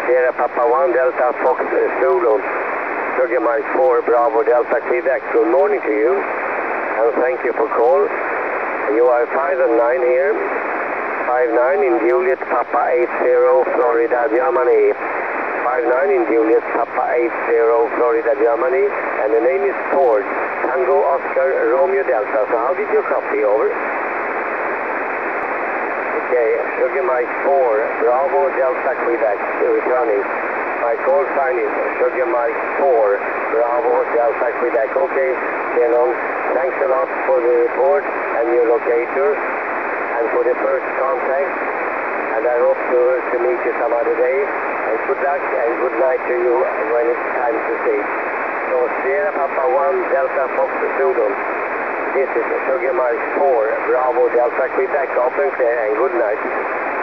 Sierra Papa 1 Delta Fox Zulu, Sugar Mike 4 Bravo Delta Quebec. Good morning to you, and thank you for call. You are 5 and 9 here. 5-9 in Juliet Papa 80 Florida, Germany. 5-9 in Juliet Papa 80 Florida, Germany. And the name is Ford. Tango Oscar Romeo Delta. So how did you copy? Over. Okay, Sugar Mike 4 Bravo Delta Quebec returning. My call sign is Sugar Mike 4 Bravo Delta Quebec. Okay, Denon, thanks a lot for the report and your locator, and for the first contact, and I hope to meet you some other day, and good luck and good night to you when it's time to see. So Sierra Papa 1 Delta Fox Zulu, this is Sugar Mike 4 Bravo Delta Quebec, open clear and good night.